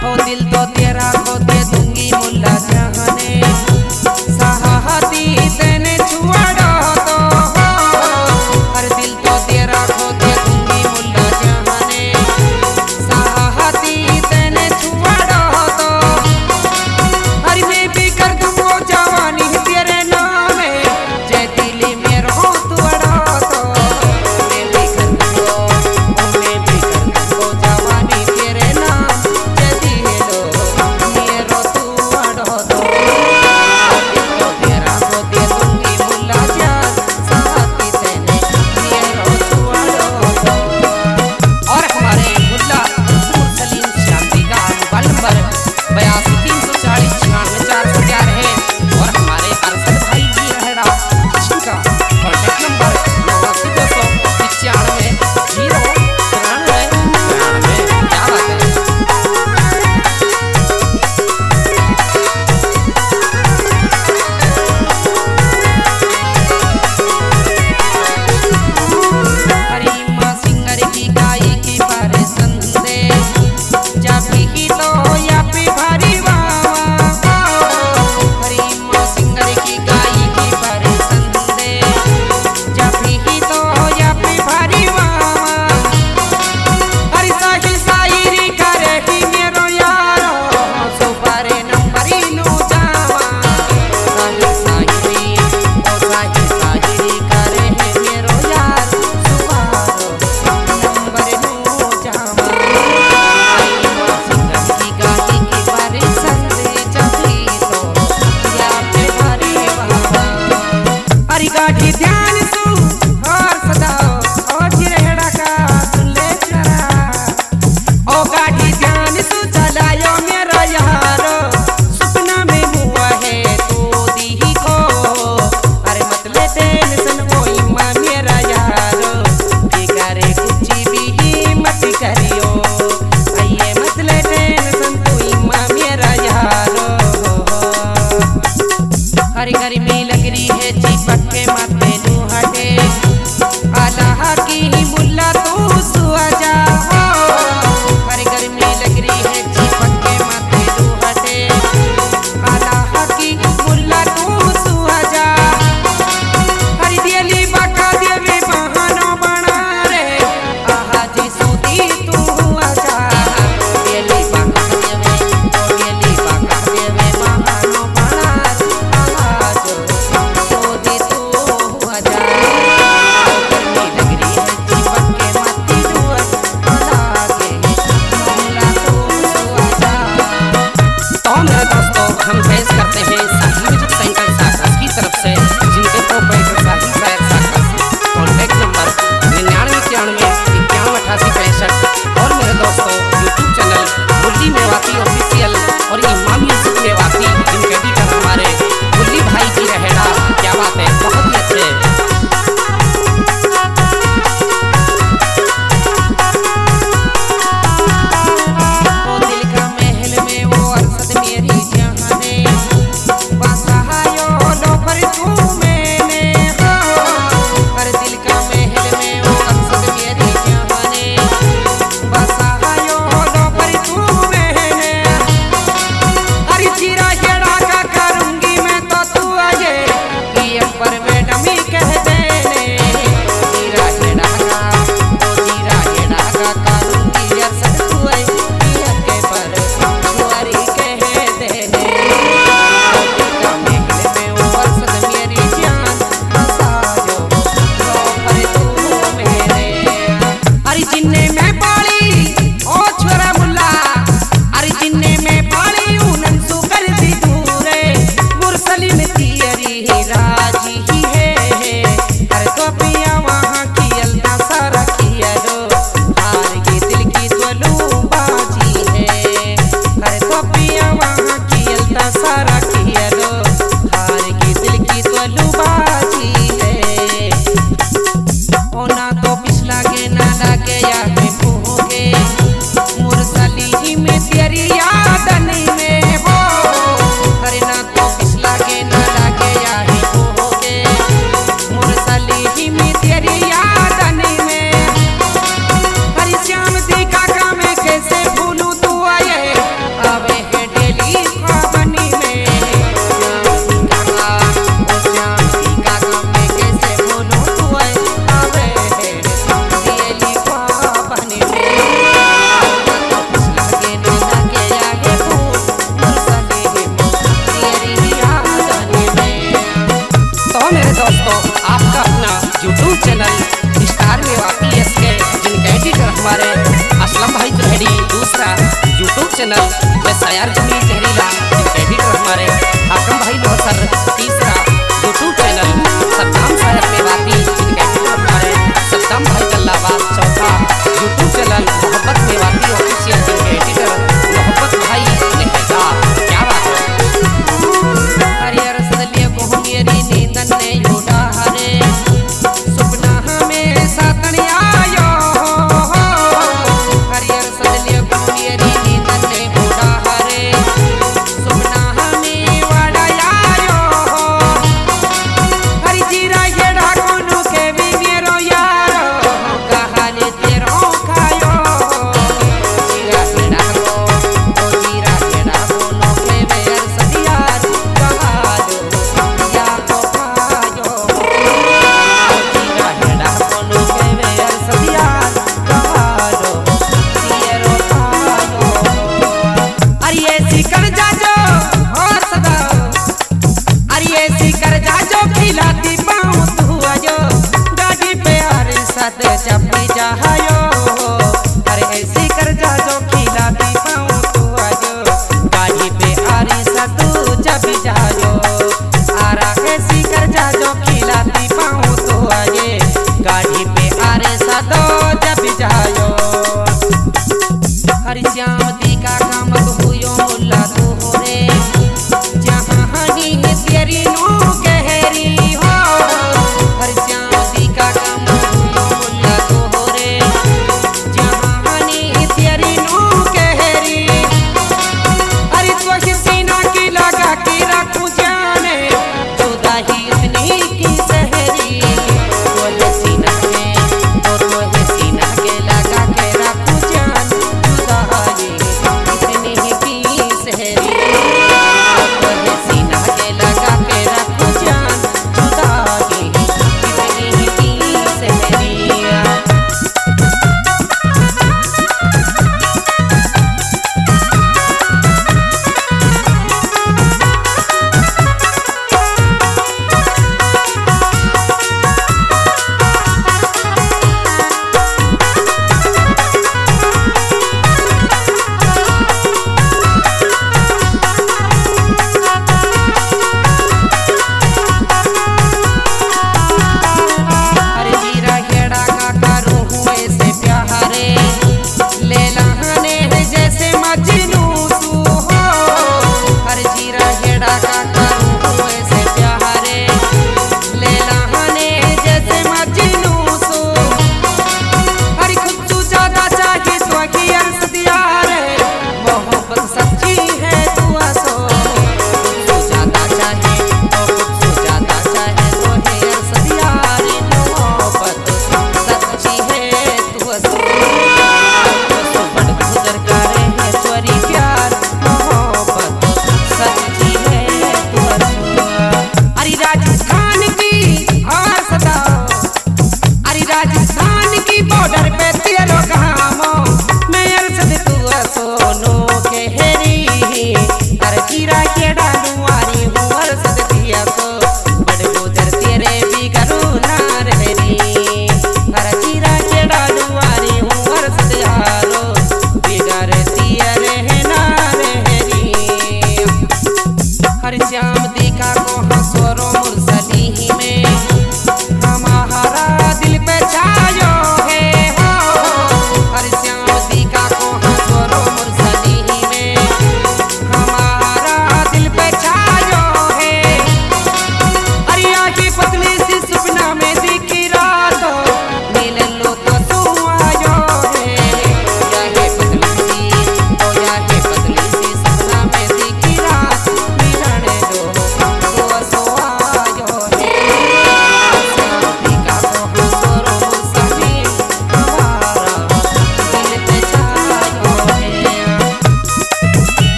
ओ दिल तो तेरा खो दे दूंगी मुल्ला जहाने साहती तेने छुआड़ा तो हर दिल तो तेरा खो दे दूंगी मुल्ला जहाने साहती तेने छुआड़ा तो हर मैं भी कर दूं वो जवानी तेरे नाम है जय दिली में रहो तू अड़ा तो मैं भी कर दूं वो जवानी तेरे नाम जय दिलो मेरो तू अड़ा तो तेरा को दे दूंगी मुल्ला जान साथी तेने मेरो तू अड़ा तो। और हमारे मुल्ला सलीम शांति का मोबाइल नंबर 82 340 96 411 है और हमारे अरशद भाई जी रहेगा जिनका कॉन्टैक्ट नंबर 89 295 0 क्या बात है। हरीमा सिंगर की गाई की बारे संदे जब भी लो या पे भारी वावा हरीमा सिंगर की गाई की बारे संदे जब भी लो या पे भारी वावा हरी साही सायरी करे ही मेरो यारो सुपारे नंबरी नु जावा साही सायरी ओ साही सायरी करे है मेरो यार सुपारो नंबर नु जावा हरीमा सिंगर की गाई की बारे संदे जब भी लो या पे भारी वावा हरी गाड़ी ध्यान सु और सदा ओ चिरहेड़ा का सुन ले जरा ओ गाड़ी ध्यान सु चलायो मेरा यारो सपना में हुआ है तू दी को अरे मत ले टेंशन कोई मां मेरा यारो बिगाड़े कुछ भी मत करियो आइए मत ले टेंशन कोई मां मेरा यारो हरी गर्मी लग रही है चिपक के माथे नू हटे अल्लाह की मुल्ला तू सुआ जा हरी गर्मी लग रही है चिपक के माथे नू हटे अल्लाह की मुल्ला तू सुआ जा हरी दियली बाका देवे बहानो बना रे आहा जी सूती तू आजा दियली बाका देवे बहानो बना आहा जो सूती तू आजा गर्मी लग रही है चिपक के माथे नू अल्लाह के मुल्ला तू सुआ जा। तो मेरे दोस्तों हम पेश करते हैं साहिल म्यूजिक सेंटर साकस की तरफ से जिनके प्रोपराइटर साहिल शायर साकस कॉन्टैक्ट नंबर 9991518865 और मेरे दोस्तों YouTube channel Murli Mewati official और इमाम म्यूजिक मेवाती जिनके एडिटर हमारे मुरली भाई जी रहेगा क्या बात है बहुत ही अच्छे। ओ दिल का महल में वो अरशद मेरी जहाने बसायो लो पर तू मैंने हो हर दिल का महल में वो अरशद मेरी जहाने बसायो लो पर तू मैंने हरी जीरा हेड़ा का करूंगी मैं तो तू आजे ये पर मैडम ही कह देने जीरा हेड़ा का ओ जीरा हेड़ा का करूंगी अरशद तू आई पिया के पर छुआरी कह देने का महल में वो अरशद मेरी जान बसायो लो पर तू मेरे हरी जिन्ने में पाली ओ छोरा मुल्ला हरी जिन्ने में पाली उनन सु कर दी दूरे मुरसली में तियरी राजी ही है हर तो पिया वहां की अल्लाह सारा किया लो हार के दिल की त्वलू बाजी है हर तो पिया वहां की अल्लाह सारा किया लो हार के दिल की त्वलू बाजी है ओ ना तो पिछला के ना लागे या में पोगे मुरसली ही में तेरी याद नहीं में हो अरे ना तो पिछला के ना लागे या ही पोगे मुरसली ही में तेरी याद नहीं में हरी श्याम दी काका में कैसे भूलूं तू आए चैनल में शायर